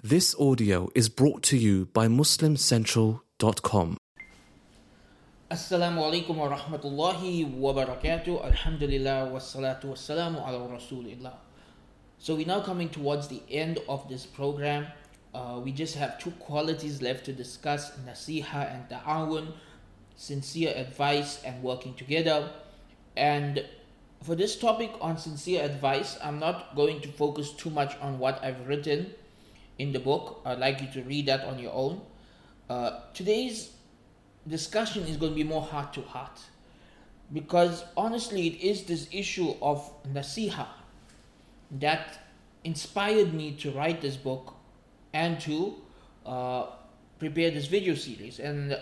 This audio is brought to you by MuslimCentral.com. Assalamu alaikum wa rahmatullahi wa barakatuh. Alhamdulillah wa salatu wa salamu ala rasulillah. So we're now coming towards the end of this program. We just have two qualities left to discuss: nasiha and ta'awun, sincere advice and working together. And for this topic on sincere advice, I'm not going to focus too much on what I've written in the book. I'd like you to read that on your own. Today's discussion is going to be more heart to heart, because honestly it is this issue of nasiha that inspired me to write this book and to prepare this video series. And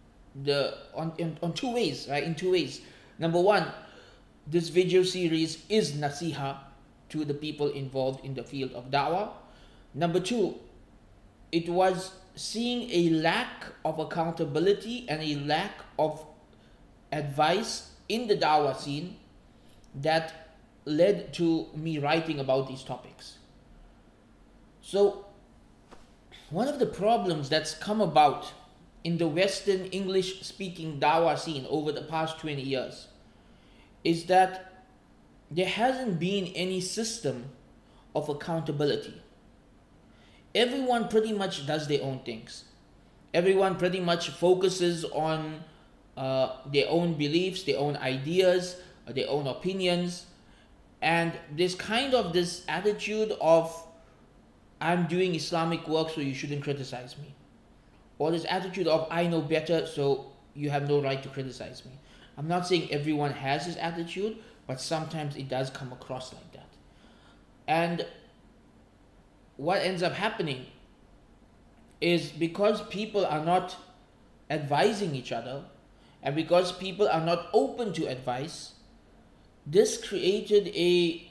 in two ways. Number one, this video series is nasiha to the people involved in the field of da'wah. Number two, it was seeing a lack of accountability and a lack of advice in the da'wah scene that led to me writing about these topics. So, one of the problems that's come about in the Western English-speaking da'wah scene over the past 20 years is that there hasn't been any system of accountability. Everyone pretty much does their own things. Everyone pretty much focuses on their own beliefs, their own ideas, their own opinions. And there's kind of this attitude of, I'm doing Islamic work, so you shouldn't criticize me. Or this attitude of, I know better, so you have no right to criticize me. I'm not saying everyone has this attitude, but sometimes it does come across like that. And what ends up happening is, because people are not advising each other, and because people are not open to advice, this created a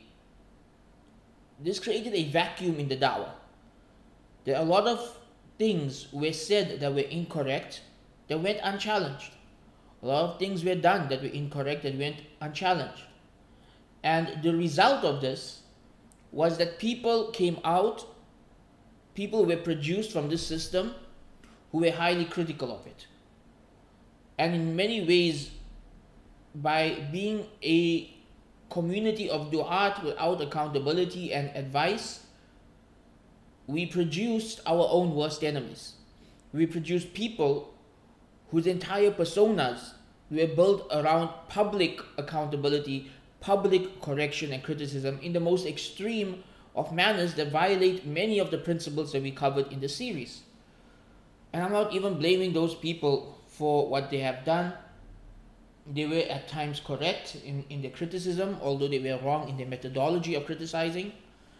vacuum in the da'wah. There are a lot of things were said that were incorrect that went unchallenged. A lot of things were done that were incorrect that went unchallenged. And the result of this was that people were produced from this system who were highly critical of it. And in many ways, by being a community of du'at without accountability and advice, we produced our own worst enemies. We produced people whose entire personas were built around public accountability, public correction and criticism in the most extreme of manners that violate many of the principles that we covered in the series. And I'm not even blaming those people for what they have done. They were at times correct in their criticism, although they were wrong in their methodology of criticizing.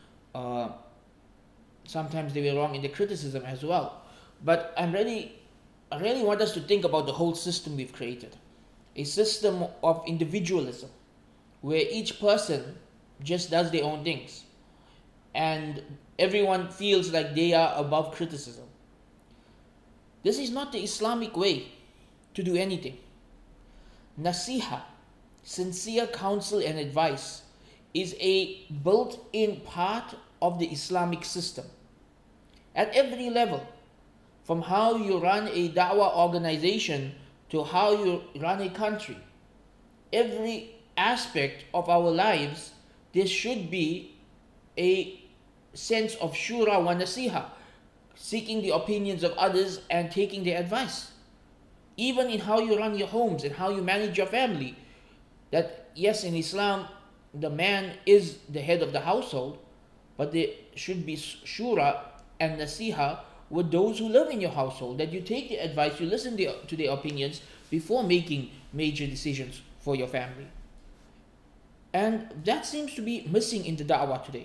Sometimes they were wrong in the criticism as well. But I really want us to think about the whole system we've created. A system of individualism, where each person just does their own things, and everyone feels like they are above criticism. This is not the Islamic way to do anything. Nasiha, sincere counsel and advice, is a built-in part of the Islamic system. At every level, from how you run a da'wah organization to how you run a country, every aspect of our lives, there should be a sense of shura wa nasiha, seeking the opinions of others and taking their advice. Even in how you run your homes and how you manage your family, that yes, in Islam, the man is the head of the household, but there should be shura and nasiha with those who live in your household, that you take their advice, you listen to their opinions before making major decisions for your family. And that seems to be missing in the da'wah today.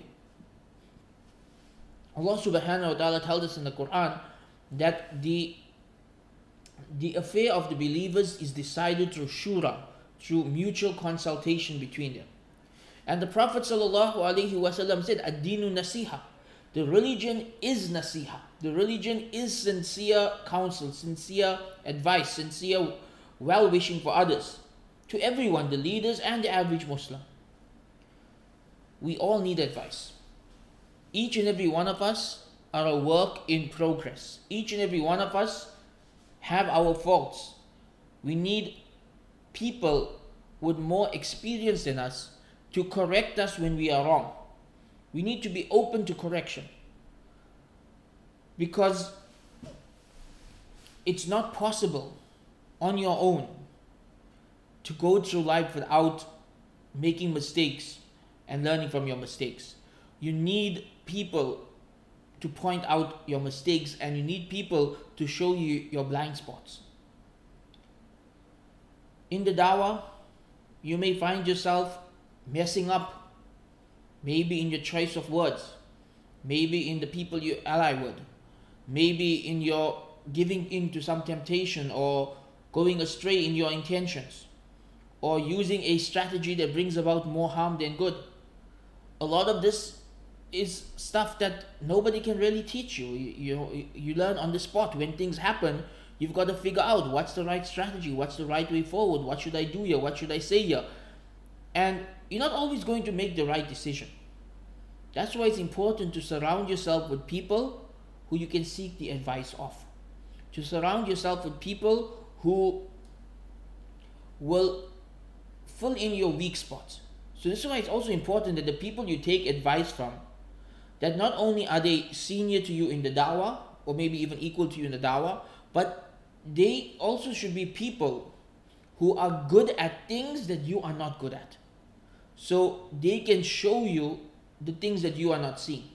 Allah subhanahu wa ta'ala tells us in the Quran that the affair of the believers is decided through shura, through mutual consultation between them. And the Prophet sallallahu alaihi wasallam said, ad-dinu nasiha. The religion is nasiha. The religion is sincere counsel, sincere advice, sincere well-wishing for others, to everyone, the leaders and the average Muslim. We all need advice. Each and every one of us are a work in progress. Each and every one of us have our faults. We need people with more experience than us to correct us when we are wrong. We need to be open to correction, because it's not possible on your own to go through life without making mistakes and learning from your mistakes. You need people to point out your mistakes, and you need people to show you your blind spots. In the dawah, you may find yourself messing up, maybe in your choice of words, maybe in the people you ally with, maybe in your giving in to some temptation or going astray in your intentions, or using a strategy that brings about more harm than good. A lot of this is stuff that nobody can really teach you. You learn on the spot. When things happen, you've got to figure out what's the right strategy, what's the right way forward, what should I do here, what should I say here. And you're not always going to make the right decision. That's why it's important to surround yourself with people who you can seek the advice of. To surround yourself with people who will fill in your weak spots. So this is why it's also important that the people you take advice from, that not only are they senior to you in the dawah, or maybe even equal to you in the dawah, but they also should be people who are good at things that you are not good at. So they can show you the things that you are not seeing.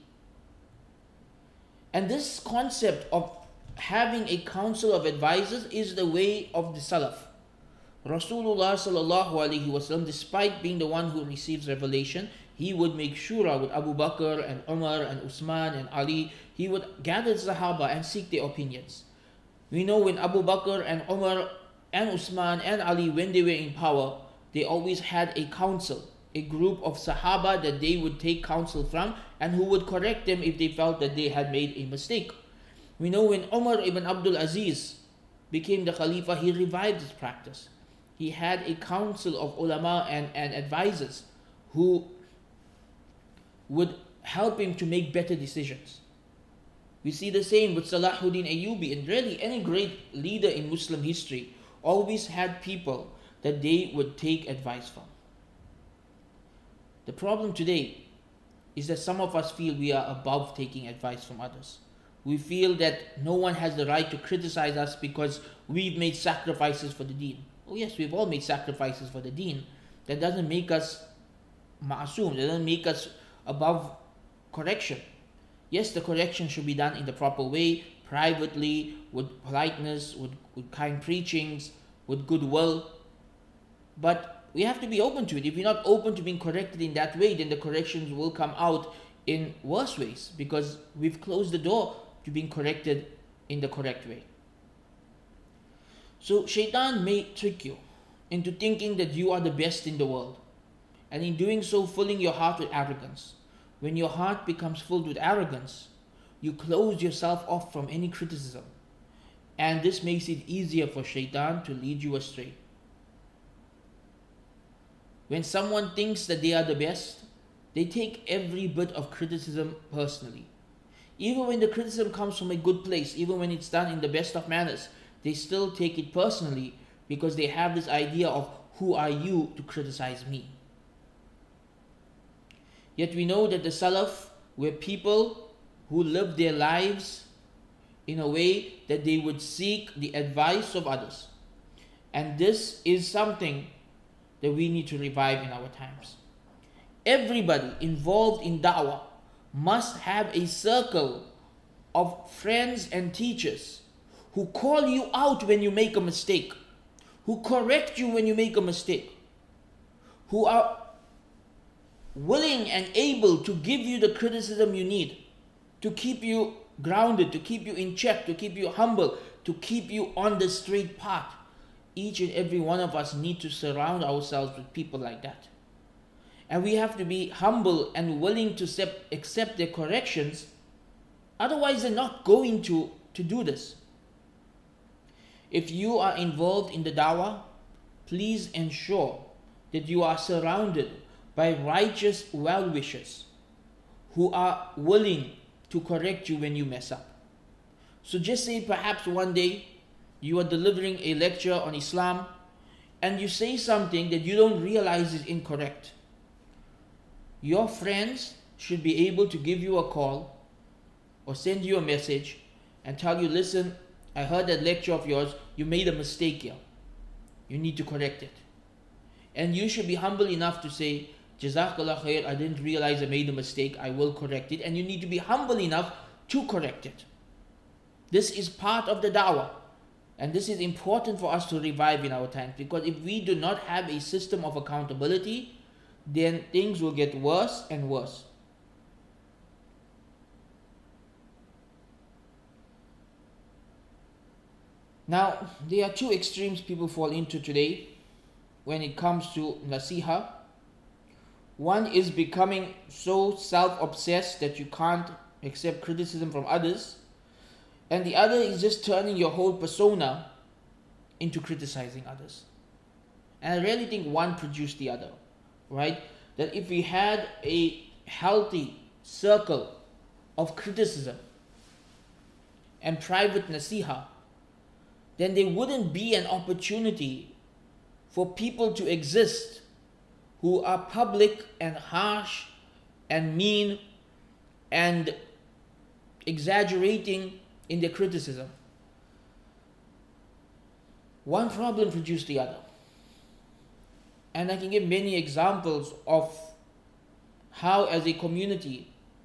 And this concept of having a council of advisors is the way of the Salaf. Rasulullah sallallahu alaihi wasallam, despite being the one who receives revelation, he would make shura with Abu Bakr and Umar and Usman and Ali. He would gather the Sahaba and seek their opinions. We know when Abu Bakr and Umar and Usman and Ali, when they were in power, they always had a council, a group of Sahaba that they would take counsel from and who would correct them if they felt that they had made a mistake. We know when Umar ibn Abdul Aziz became the Khalifa, he revived this practice. He had a council of ulama and advisors who would help him to make better decisions. We see the same with Salahuddin Ayyubi, and really any great leader in Muslim history always had people that they would take advice from. The problem today is that some of us feel we are above taking advice from others. We feel that no one has the right to criticize us because we've made sacrifices for the deen. Oh yes, we've all made sacrifices for the deen. That doesn't make us ma'asum, that doesn't make us above correction. Yes, the correction should be done in the proper way, privately, with politeness, with kind preachings, with goodwill. But we have to be open to it. If we're not open to being corrected in that way, then the corrections will come out in worse ways, because we've closed the door to being corrected in the correct way. So shaitan may trick you into thinking that you are the best in the world, and in doing so filling your heart with arrogance. When your heart becomes filled with arrogance, you close yourself off from any criticism, and this makes it easier for shaitan to lead you astray. When someone thinks that they are the best, they take every bit of criticism personally. Even when the criticism comes from a good place, even when it's done in the best of manners, they still take it personally because they have this idea of, who are you to criticize me? Yet we know that the Salaf were people who lived their lives in a way that they would seek the advice of others. And this is something that we need to revive in our times. Everybody involved in da'wah must have a circle of friends and teachers who call you out when you make a mistake, who correct you when you make a mistake, who are willing and able to give you the criticism you need to keep you grounded, to keep you in check, to keep you humble, to keep you on the straight path. Each and every one of us need to surround ourselves with people like that. And we have to be humble and willing to accept their corrections. Otherwise, they're not going to do this. If you are involved in the dawah, please ensure that you are surrounded by righteous well-wishers who are willing to correct you when you mess up. So just say perhaps one day you are delivering a lecture on Islam and you say something that you don't realize is incorrect. Your friends should be able to give you a call or send you a message and tell you, listen, I heard that lecture of yours, you made a mistake here. You need to correct it. And you should be humble enough to say, Jazakallah khair, I didn't realize I made a mistake, I will correct it. And you need to be humble enough to correct it. This is part of the da'wah. And this is important for us to revive in our times, because if we do not have a system of accountability, then things will get worse and worse. Now, there are two extremes people fall into today when it comes to nasiha. One is becoming so self-obsessed that you can't accept criticism from others. And the other is just turning your whole persona into criticizing others. And I really think one produced the other, right? That if we had a healthy circle of criticism and private nasiha, then there wouldn't be an opportunity for people to exist who are public and harsh and mean and exaggerating in their criticism. One problem produced the other. And I can give many examples of how, as a community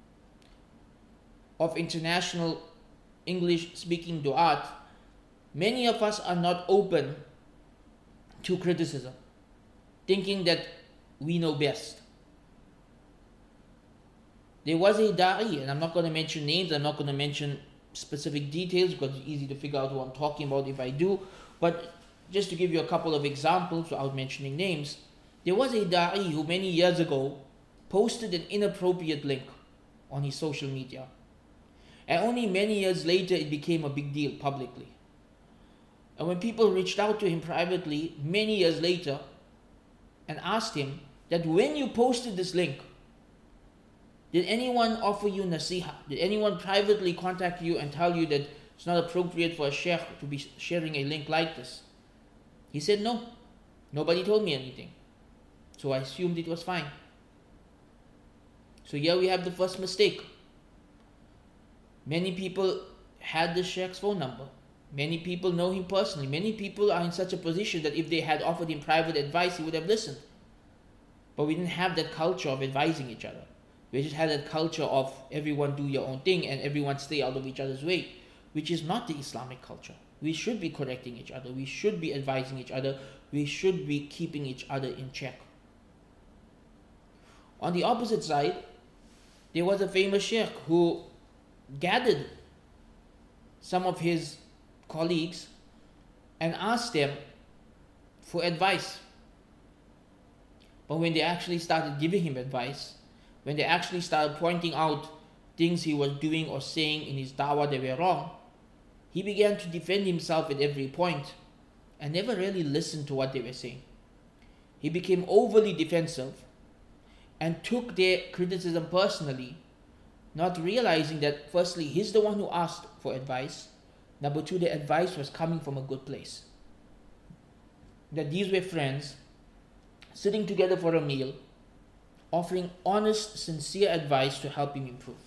of international English-speaking du'at, many of us are not open to criticism, thinking that we know best. There was a da'i, and I'm not going to mention names, I'm not going to mention specific details because it's easy to figure out who I'm talking about if I do, but just to give you a couple of examples without mentioning names, there was a da'i who many years ago posted an inappropriate link on his social media. And only many years later it became a big deal publicly. And when people reached out to him privately many years later and asked him that when you posted this link, did anyone offer you nasiha? Did anyone privately contact you and tell you that it's not appropriate for a sheikh to be sharing a link like this? He said, no, nobody told me anything. So I assumed it was fine. So here we have the first mistake. Many people had the sheikh's phone number. Many people know him personally. Many people are in such a position that if they had offered him private advice, he would have listened. But we didn't have that culture of advising each other. We just had that culture of everyone do your own thing and everyone stay out of each other's way, which is not the Islamic culture. We should be correcting each other. We should be advising each other. We should be keeping each other in check. On the opposite side, there was a famous sheikh who gathered some of his colleagues and asked them for advice. But when they actually started giving him advice, when they actually started pointing out things he was doing or saying in his da'wah that were wrong, he began to defend himself at every point and never really listened to what they were saying. He became overly defensive and took their criticism personally, not realizing that firstly, he's the one who asked for advice. Number two, the advice was coming from a good place. That these were friends sitting together for a meal, offering honest, sincere advice to help him improve.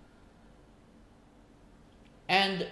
And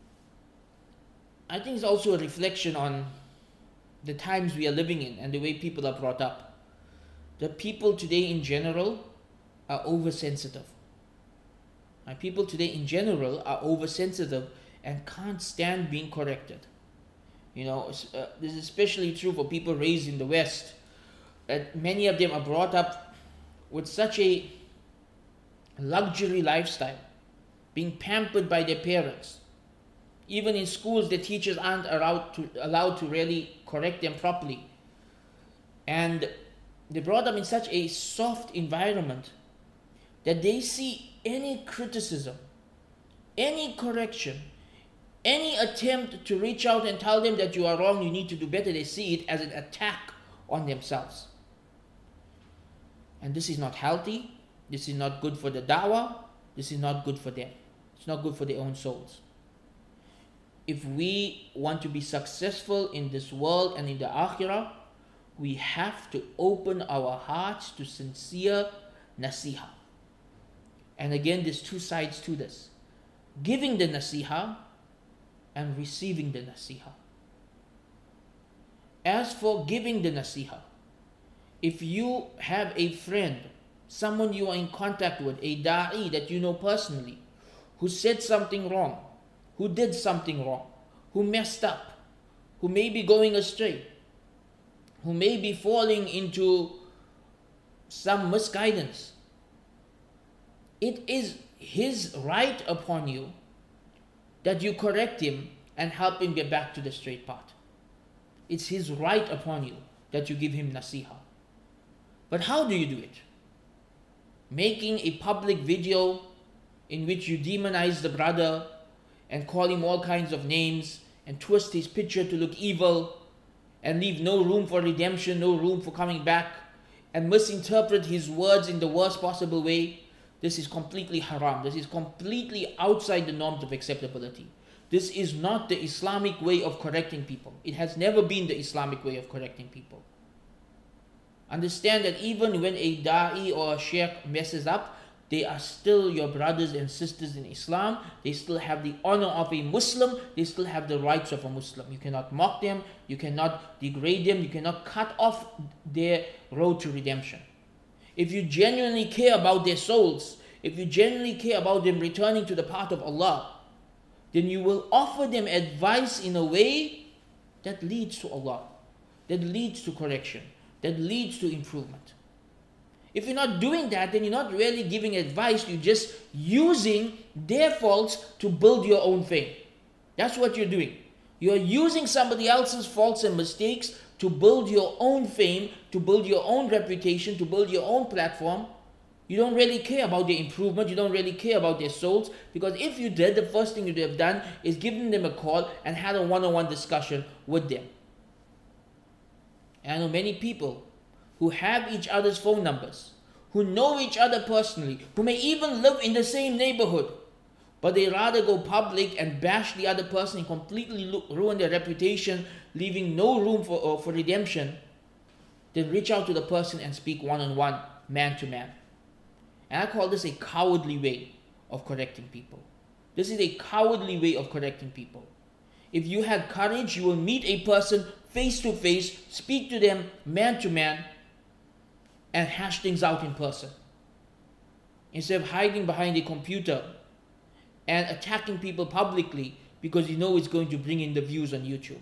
I think it's also a reflection on the times we are living in and the way people are brought up. That people today in general are oversensitive. And people today in general are oversensitive and can't stand being corrected. You know, this is especially true for people raised in the West. Many of them are brought up with such a luxury lifestyle, being pampered by their parents. Even in schools, the teachers aren't allowed to really correct them properly. And they're brought up in such a soft environment that they see any criticism, any correction, any attempt to reach out and tell them that you are wrong, you need to do better, they see it as an attack on themselves. And this is not healthy, this is not good for the da'wah, this is not good for them. It's not good for their own souls. If we want to be successful in this world and in the akhirah, we have to open our hearts to sincere nasiha. And again, there's two sides to this. Giving the nasiha and receiving the nasiha. As for giving the nasiha, if you have a friend, someone you are in contact with, a da'i that you know personally, who said something wrong, who did something wrong, who messed up, who may be going astray, who may be falling into some misguidance, it is his right upon you that you correct him and help him get back to the straight path. It's his right upon you that you give him nasiha. But how do you do it? Making a public video in which you demonize the brother and call him all kinds of names and twist his picture to look evil and leave no room for redemption, no room for coming back, and misinterpret his words in the worst possible way, this is completely haram. This is completely outside the norms of acceptability. This is not the Islamic way of correcting people. It has never been the Islamic way of correcting people. Understand that even when a da'i or a sheikh messes up, they are still your brothers and sisters in Islam. They still have the honor of a Muslim. They still have the rights of a Muslim. You cannot mock them. You cannot degrade them. You cannot cut off their road to redemption. If you genuinely care about their souls, if you genuinely care about them returning to the path of Allah, then you will offer them advice in a way that leads to Allah, that leads to correction, that leads to improvement. If you're not doing that, then you're not really giving advice, you're just using their faults to build your own fame. That's what you're doing. You're using somebody else's faults and mistakes to build your own fame, to build your own reputation, to build your own platform. You don't really care about their improvement, you don't really care about their souls, because if you did, the first thing you'd have done is given them a call and had a one-on-one discussion with them. And I know many people who have each other's phone numbers, who know each other personally, who may even live in the same neighborhood, but they rather go public and bash the other person and completely ruin their reputation, leaving no room for redemption, than reach out to the person and speak one-on-one, man-to-man. And I call this a cowardly way of correcting people. This is a cowardly way of correcting people. If you had courage, you will meet a person face to face, speak to them man to man, and hash things out in person. Instead of hiding behind a computer and attacking people publicly because you know it's going to bring in the views on YouTube.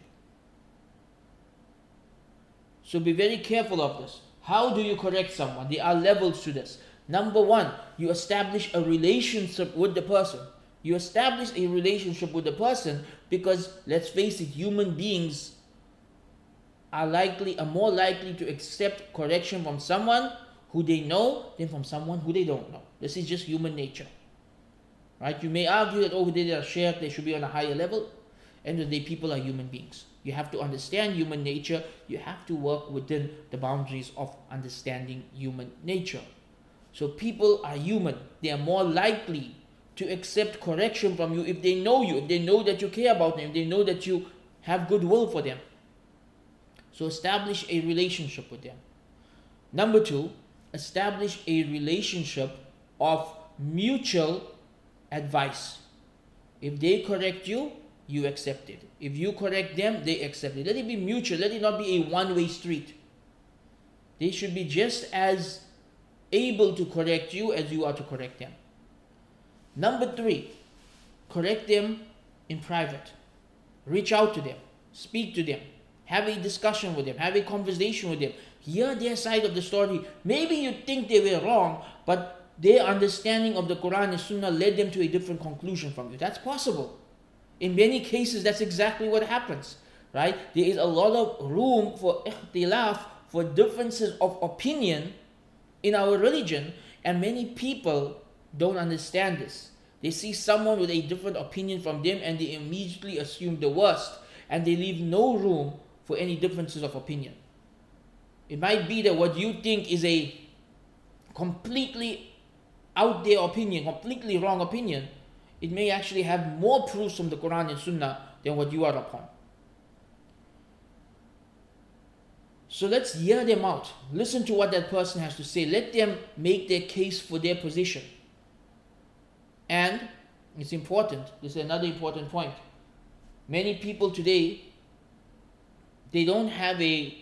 So be very careful of this. How do you correct someone? There are levels to this. Number one, you establish a relationship with the person. You establish a relationship with the person because, let's face it, human beings are more likely to accept correction from someone who they know than from someone who they don't know. This is just human nature. Right? You may argue that, oh, they are shaykh, they should be on a higher level. End of the day, people are human beings. You have to understand human nature. You have to work within the boundaries of understanding human nature. So people are human. They are more likely to accept correction from you if they know you, if they know that you care about them, if they know that you have goodwill for them. So establish a relationship with them. Number two, establish a relationship of mutual advice. If they correct you, you accept it. If you correct them, they accept it. Let it be mutual. Let it not be a one-way street. They should be just as able to correct you as you are to correct them. Number three, correct them in private. Reach out to them. Speak to them. Have a discussion with them. Have a conversation with them. Hear their side of the story. Maybe you think they were wrong, but their understanding of the Quran and Sunnah led them to a different conclusion from you. That's possible. In many cases, that's exactly what happens. Right? There is a lot of room for ikhtilaf, for differences of opinion in our religion, and many people don't understand this. They see someone with a different opinion from them and they immediately assume the worst, and they leave no room for any differences of opinion. It might be that what you think is a completely out there opinion, completely wrong opinion, It may actually have more proofs from the Quran and Sunnah than what you are upon. So let's hear them out. Listen to what that person has to say. Let them make their case for their position. And it's important. This is another important point. Many people today, they don't have a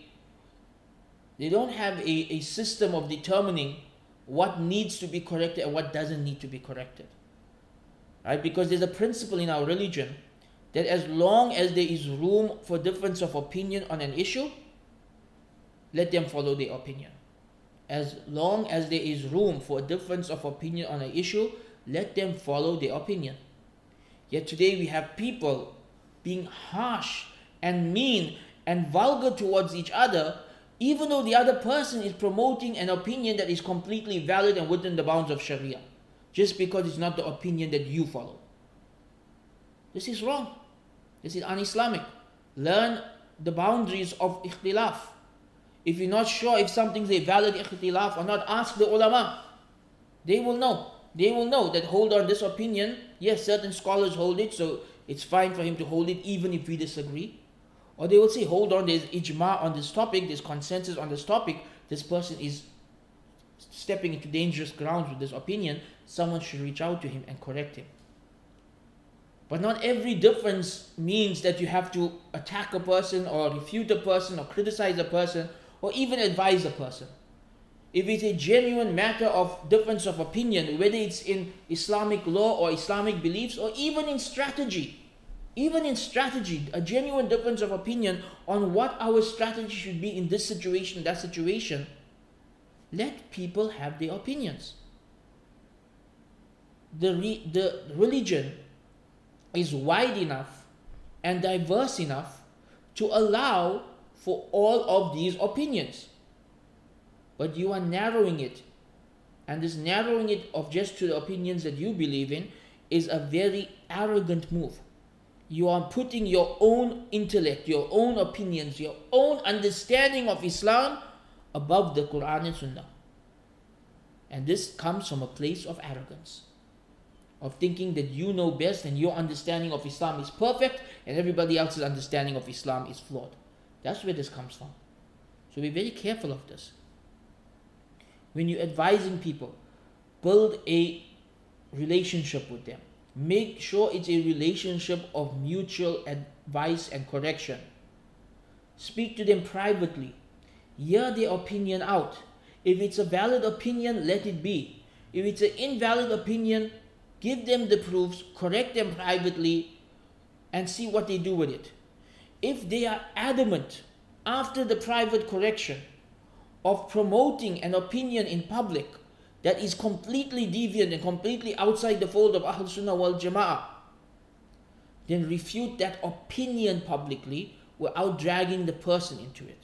system of determining what needs to be corrected and what doesn't need to be corrected. Right? Because there's a principle in our religion that as long as there is room for difference of opinion on an issue, let them follow their opinion. As long as there is room for a difference of opinion on an issue, let them follow their opinion. Yet today we have people being harsh and mean and vulgar towards each other, even though the other person is promoting an opinion that is completely valid and within the bounds of Sharia, just because it's not the opinion that you follow. This is wrong. This is un-Islamic. Learn the boundaries of ikhtilaf. If you're not sure if something's a valid ikhtilaf or not, ask the ulama. They will know. They will know that, hold on, this opinion, yes, certain scholars hold it, so it's fine for him to hold it even if we disagree. Or they will say, hold on, there's ijma on this topic, there's consensus on this topic, this person is stepping into dangerous grounds with this opinion, someone should reach out to him and correct him. But not every difference means that you have to attack a person or refute a person or criticize a person or even advise a person. If it's a genuine matter of difference of opinion, whether it's in Islamic law or Islamic beliefs or even in strategy, a genuine difference of opinion on what our strategy should be in this situation, that situation, let people have their opinions. The religion is wide enough and diverse enough to allow for all of these opinions. But you are narrowing it. And this narrowing it of just to the opinions that you believe in is a very arrogant move. You are putting your own intellect, your own opinions, your own understanding of Islam above the Quran and Sunnah. And this comes from a place of arrogance, of thinking that you know best and your understanding of Islam is perfect and everybody else's understanding of Islam is flawed. That's where this comes from. So be very careful of this. When you're advising people, build a relationship with them. Make sure it's a relationship of mutual advice and correction. Speak to them privately. Hear their opinion out. If it's a valid opinion, let it be. If it's an invalid opinion, give them the proofs, correct them privately, and see what they do with it. If they are adamant after the private correction of promoting an opinion in public that is completely deviant and completely outside the fold of Ahl Sunnah wal Jama'ah, then refute that opinion publicly without dragging the person into it.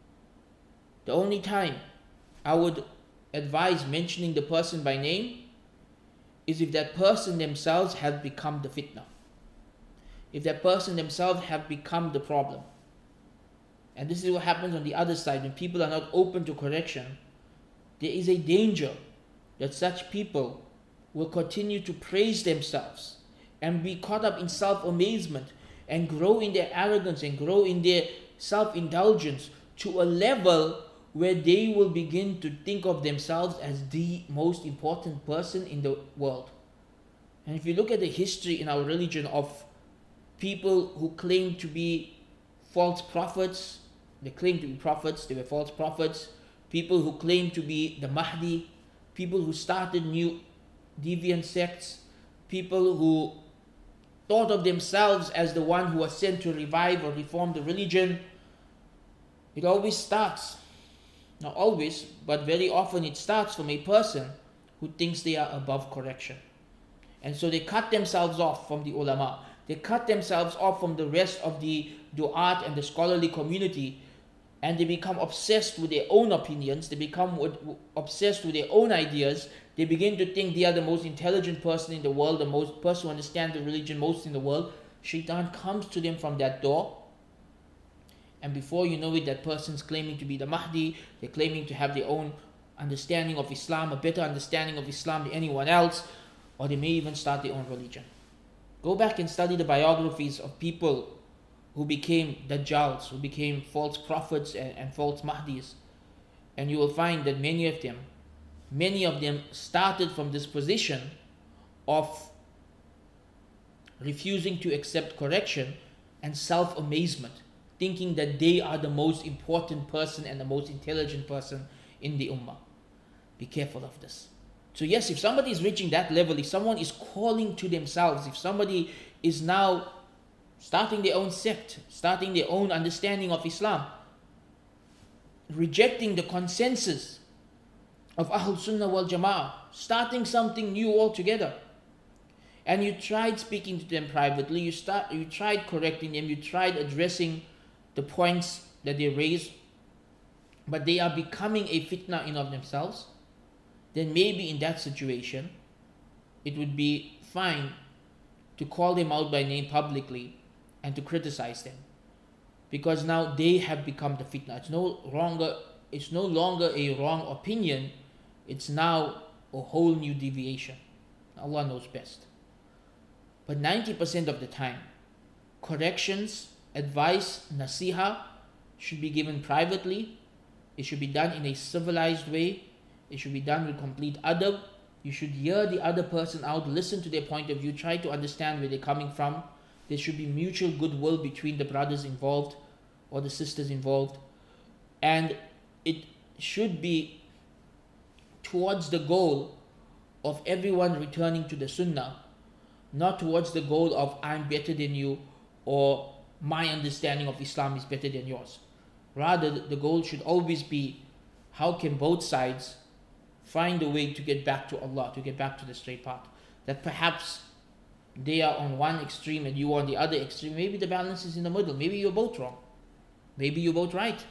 The only time I would advise mentioning the person by name is if that person themselves have become the fitna. If that person themselves have become the problem. And this is what happens on the other side. When people are not open to correction, there is a danger that such people will continue to praise themselves and be caught up in self-amazement and grow in their arrogance and grow in their self-indulgence to a level where they will begin to think of themselves as the most important person in the world. And if you look at the history in our religion of people who claim to be false prophets, they claim to be prophets, they were false prophets, people who claim to be the Mahdi, people who started new deviant sects, people who thought of themselves as the one who was sent to revive or reform the religion, it always starts, not always, but very often it starts from a person who thinks they are above correction. And so they cut themselves off from the ulama. They cut themselves off from the rest of the du'at and the scholarly community, and they become obsessed with their own opinions. They become obsessed with their own ideas. They begin to think they are the most intelligent person in the world, the most person who understands the religion most in the world. Shaitan comes to them from that door, and before you know it, that person's claiming to be the Mahdi. They're claiming to have their own understanding of Islam, a better understanding of Islam than anyone else, or they may even start their own religion. Go back and study the biographies of people who became Dajjals, who became false prophets and false Mahdis. And you will find that many of them started from this position of refusing to accept correction and self-amazement, thinking that they are the most important person and the most intelligent person in the ummah. Be careful of this. So yes, if somebody is reaching that level, if someone is calling to themselves, if somebody is now starting their own sect, starting their own understanding of Islam, rejecting the consensus of Ahl Sunnah wal Jama'ah, starting something new altogether, and you tried speaking to them privately, you tried correcting them, you tried addressing the points that they raise, but they are becoming a fitna in of themselves, then maybe in that situation, it would be fine to call them out by name publicly and to criticize them. Because now they have become the fitna. It's no longer a wrong opinion, it's now a whole new deviation. Allah knows best. But 90% of the time, corrections, advice, nasiha should be given privately. It should be done in a civilized way. It should be done with complete adab. You should hear the other person out, listen to their point of view, try to understand where they're coming from. There should be mutual goodwill between the brothers involved or the sisters involved. And it should be towards the goal of everyone returning to the sunnah, not towards the goal of I'm better than you or my understanding of Islam is better than yours. Rather, the goal should always be how can both sides find a way to get back to Allah, to get back to the straight path. That perhaps they are on one extreme and you are on the other extreme. Maybe the balance is in the middle. Maybe you're both wrong. Maybe you're both right.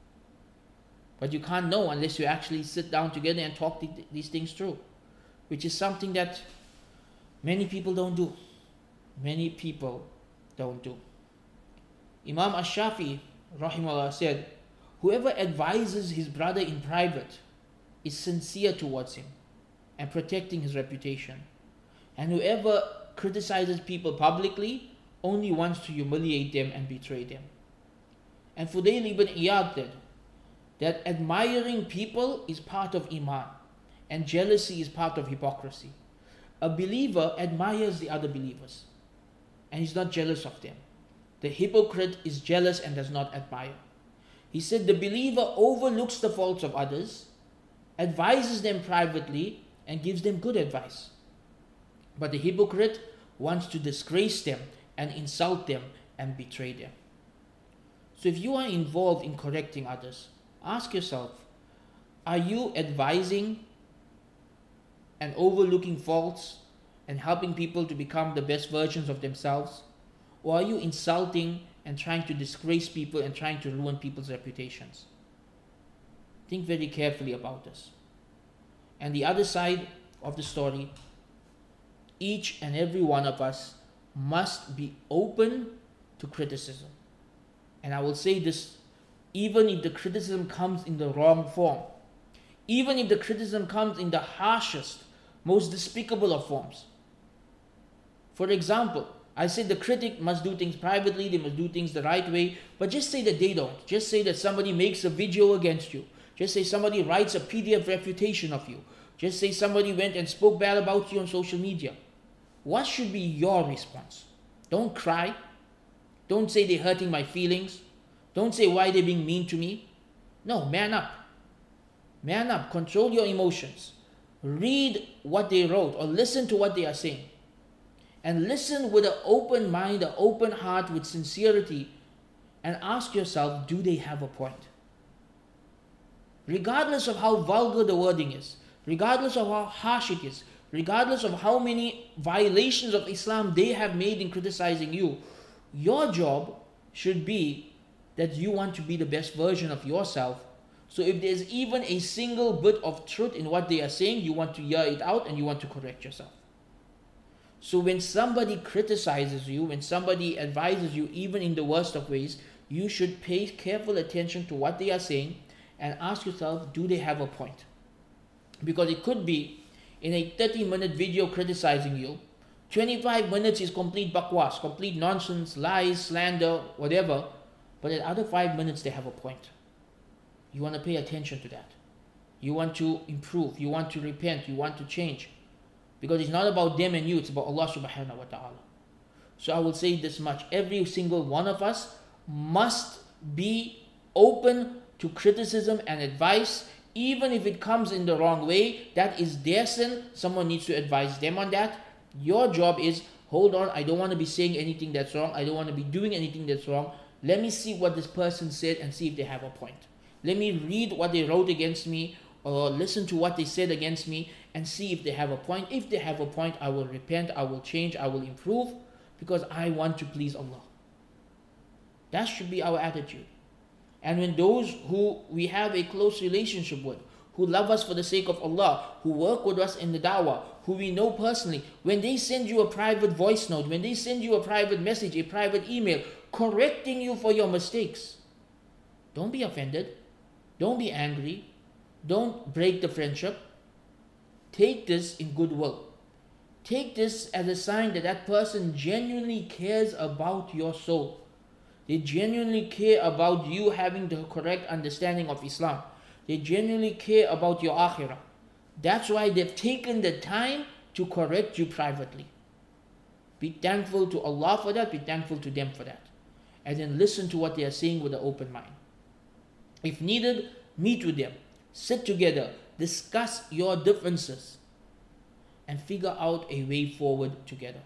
But you can't know unless you actually sit down together and talk these things through, which is something that many people don't do. Many people don't do. Imam Ash-Shafi'i, rahimahullah, said, whoever advises his brother in private is sincere towards him and protecting his reputation. And whoever criticizes people publicly only wants to humiliate them and betray them. And Fudail ibn Iyad said that admiring people is part of Iman and jealousy is part of hypocrisy. A believer admires the other believers and he's not jealous of them. The hypocrite is jealous and does not admire. He said the believer overlooks the faults of others, advises them privately and gives them good advice. But the hypocrite wants to disgrace them and insult them and betray them. So if you are involved in correcting others, ask yourself, are you advising and overlooking faults and helping people to become the best versions of themselves? Or are you insulting and trying to disgrace people and trying to ruin people's reputations? Think very carefully about this. And the other side of the story, each and every one of us must be open to criticism. And I will say this, even if the criticism comes in the wrong form, even if the criticism comes in the harshest, most despicable of forms. For example, I said the critic must do things privately, they must do things the right way, but just say that they don't. Just say that somebody makes a video against you. Just say somebody writes a PDF refutation of you. Just say somebody went and spoke bad about you on social media. What should be your response? Don't cry. Don't say they're hurting my feelings. Don't say why they're being mean to me. No, man up. Man up. Control your emotions. Read what they wrote or listen to what they are saying. And listen with an open mind, an open heart, with sincerity, and ask yourself, do they have a point? Regardless of how vulgar the wording is, regardless of how harsh it is, regardless of how many violations of Islam they have made in criticizing you, your job should be that you want to be the best version of yourself. So if there's even a single bit of truth in what they are saying, you want to hear it out and you want to correct yourself. So when somebody criticizes you, when somebody advises you, even in the worst of ways, you should pay careful attention to what they are saying and ask yourself, do they have a point? Because it could be in a 30-minute video criticizing you, 25 minutes is complete bakwas, complete nonsense, lies, slander, whatever. But at other 5 minutes, they have a point. You want to pay attention to that. You want to improve. You want to repent. You want to change. Because it's not about them and you, it's about Allah subhanahu wa ta'ala. So I will say this much. Every single one of us must be open to criticism and advice, even if it comes in the wrong way. That is their sin. Someone needs to advise them on that. Your job is, hold on, I don't want to be saying anything that's wrong. I don't want to be doing anything that's wrong. Let me see what this person said and see if they have a point. Let me read what they wrote against me or listen to what they said against me and see if they have a point. If they have a point, I will repent, I will change, I will improve, because I want to please Allah. That should be our attitude. And when those who we have a close relationship with, who love us for the sake of Allah, who work with us in the da'wah, who we know personally, when they send you a private voice note, when they send you a private message, a private email, correcting you for your mistakes, don't be offended. Don't be angry. Don't break the friendship. Take this in goodwill. Take this as a sign that that person genuinely cares about your soul. They genuinely care about you having the correct understanding of Islam. They genuinely care about your akhirah. That's why they've taken the time to correct you privately. Be thankful to Allah for that. Be thankful to them for that. And then listen to what they are saying with an open mind. If needed, meet with them. Sit together. Discuss your differences. And figure out a way forward together.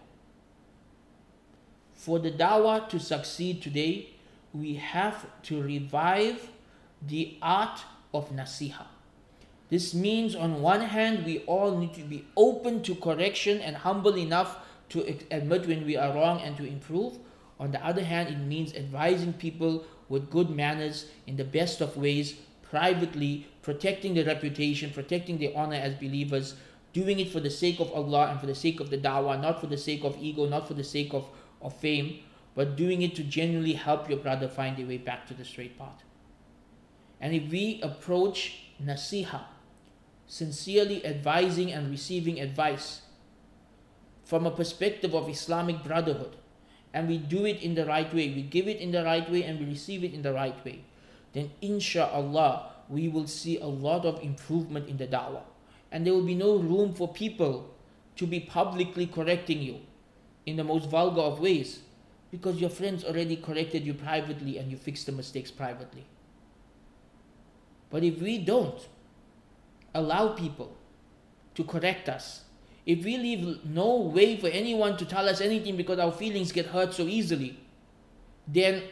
For the dawah to succeed today, we have to revive the art of nasiha. This means on one hand, we all need to be open to correction and humble enough to admit when we are wrong and to improve. On the other hand, it means advising people with good manners in the best of ways, privately, protecting their reputation, protecting their honor as believers, doing it for the sake of Allah and for the sake of the dawah, not for the sake of ego, not for the sake of fame, but doing it to genuinely help your brother find a way back to the straight path. And if we approach nasiha, sincerely advising and receiving advice from a perspective of Islamic brotherhood, and we do it in the right way, we give it in the right way, and we receive it in the right way, then inshallah we will see a lot of improvement in the da'wah. And there will be no room for people to be publicly correcting you in the most vulgar of ways, because your friends already corrected you privately and you fixed the mistakes privately. But if we don't allow people to correct us, if we leave no way for anyone to tell us anything because our feelings get hurt so easily, then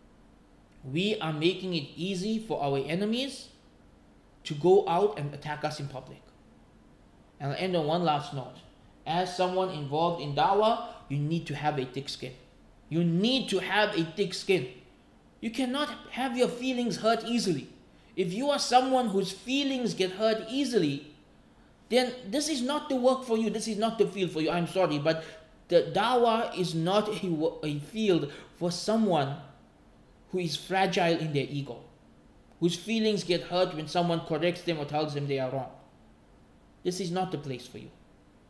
we are making it easy for our enemies to go out and attack us in public. And I'll end on one last note. As someone involved in da'wah, you need to have a thick skin. You need to have a thick skin. You cannot have your feelings hurt easily. If you are someone whose feelings get hurt easily, then this is not the work for you. This is not the field for you. I'm sorry, but the da'wah is not a field for someone who is fragile in their ego, whose feelings get hurt when someone corrects them or tells them they are wrong. This is not the place for you.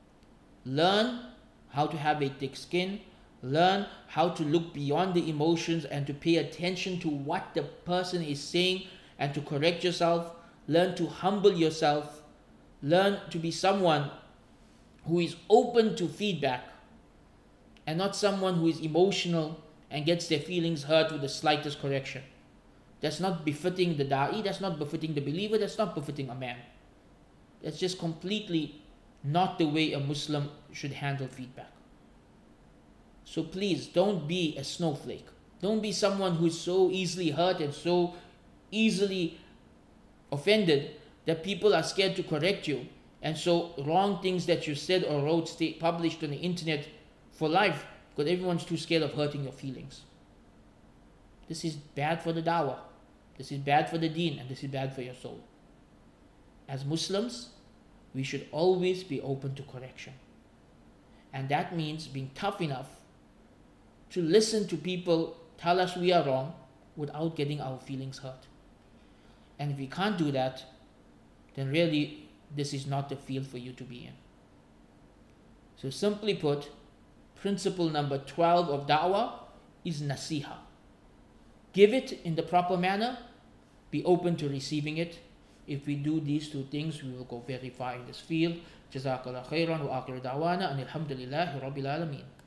Learn how to have a thick skin. Learn how to look beyond the emotions and to pay attention to what the person is saying and to correct yourself. Learn to humble yourself. Learn to be someone who is open to feedback and not someone who is emotional and gets their feelings hurt with the slightest correction. That's not befitting the da'i, that's not befitting the believer, that's not befitting a man. That's just completely not the way a Muslim should handle feedback. So please don't be a snowflake. Don't be someone who is so easily hurt and so easily offended that people are scared to correct you. And so wrong things that you said or wrote stay published on the internet for life because everyone's too scared of hurting your feelings. This is bad for the da'wah. This is bad for the deen, and this is bad for your soul. As Muslims, we should always be open to correction. And that means being tough enough to listen to people tell us we are wrong without getting our feelings hurt. And if we can't do that, then really this is not the field for you to be in. So simply put, principle number 12 of da'wah is nasiha. Give it in the proper manner, be open to receiving it. If we do these two things, we will go very far in this field. Jazakallah khairan wa akhir da'wana and alhamdulillahi rabbil alameen.